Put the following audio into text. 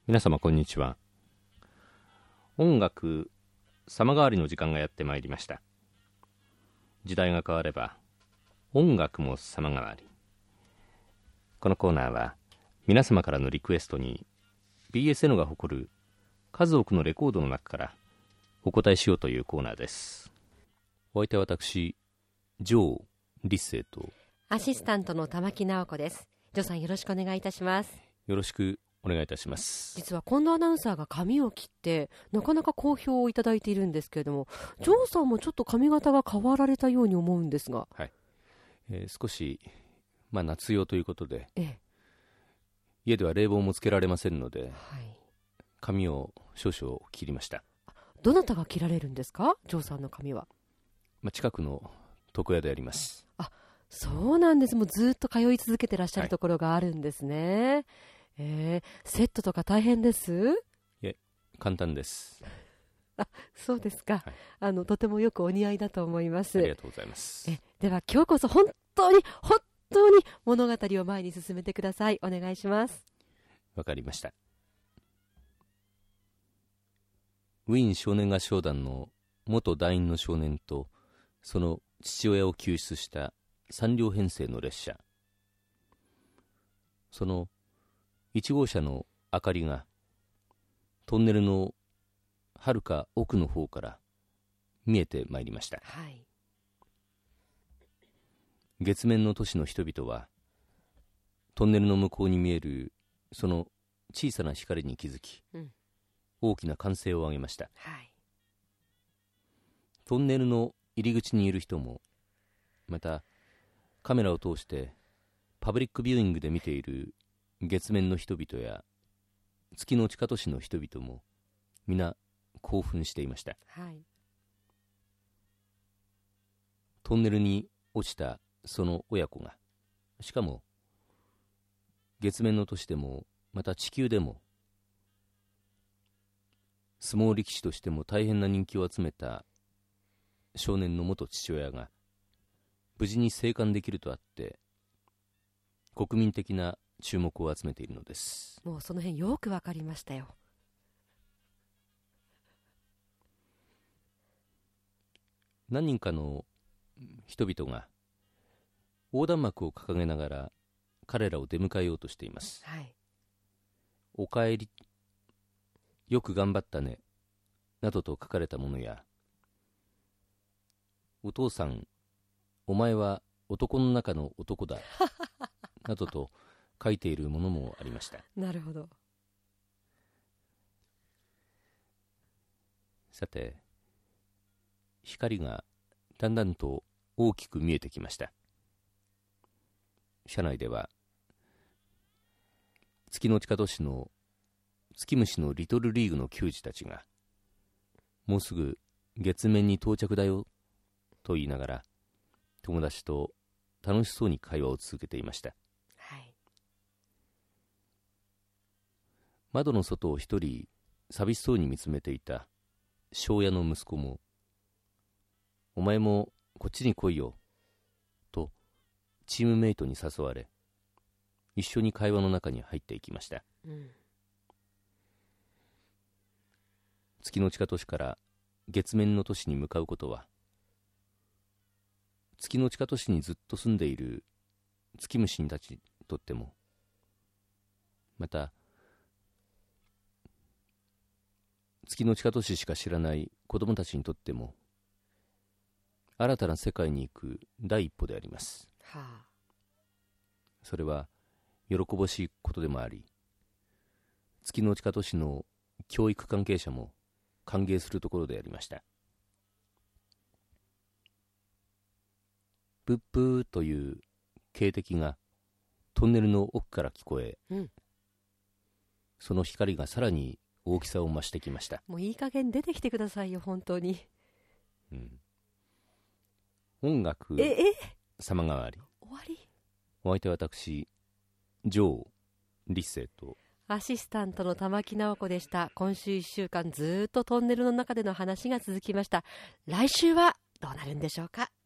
皆様こんにちは。音楽様変わりの時間がやってまいりました。時代が変われば音楽も様変わり。このコーナーは皆様からのリクエストに BSN が誇る数多くのレコードの中からお答えしようというコーナーです。お相手は私ジョー・リッセイとアシスタントの玉木直子です。ジョーさん、よろしくお願いいたします。 よろしくお願いいたします。 実は近藤アナウンサーが髪を切ってなかなか好評をいただいているんですけれども、ジョーさんもちょっと髪型が変わられたように思うんですが、 はい、少し、夏用ということで、家では冷房もつけられませんので、髪を少々切りました。 どなたが切られるんですか、ジョーさんの髪は。 近くの床屋であります。 そうなんです。もうずっと通い続けてらっしゃるところがあるんですね。セットとか大変です？ いえ、簡単です。 そうですか、とてもよくお似合いだと思います。 ありがとうございます。 では今日こそ本当に物語を前に進めてください。お願いします。 わかりました。ウィーン少年合唱団の元団員の少年とその父親を救出した3両編成の列車、その1号車の明かりがトンネルのはるか奥の方から見えてまいりました。月面の都市の人々はトンネルの向こうに見えるその小さな光に気づき、大きな歓声を上げました。トンネルの入り口にいる人も、またカメラを通してパブリックビューイングで見ている月面の人々や月の地下都市の人々も皆興奮していました。トンネルに落ちたその親子が、しかも月面の都市でもまた地球でも相撲力士としても大変な人気を集めた少年の元父親が無事に生還できるとあって国民的な注目を集めているのです。 もうその辺よくわかりましたよ。 何人かの人々が横断幕を掲げながら彼らを出迎えようとしています。おかえり、よく頑張ったねなどと書かれたものや、お父さんお前は男の中の男だなどと書いているものもありました。 なるほど。 さて、光がだんだんと大きく見えてきました。車内では月の地下都市の月虫のリトルリーグの球児たちが、もうすぐ月面に到着だよと言いながら友達と楽しそうに会話を続けていました。窓の外を一人寂しそうに見つめていた庄屋の息子も、お前もこっちに来いよとチームメイトに誘われ、一緒に会話の中に入っていきました。月の地下都市から月面の都市に向かうことは、月の地下都市にずっと住んでいる月虫たちにとっても、また月の地下都市しか知らない子供たちにとっても、新たな世界に行く第一歩であります。それは喜ばしいことでもあり、月の地下都市の教育関係者も歓迎するところでありました。プップーという警笛がトンネルの奥から聞こえ、その光がさらに大きさを増してきました。 もういい加減出てきてくださいよ、本当に。 音楽様変わり。 終わり。 お相手は私ジョー・リッセイとアシスタントの玉木直子でした。今週1週間ずっとトンネルの中での話が続きました。来週はどうなるんでしょうか。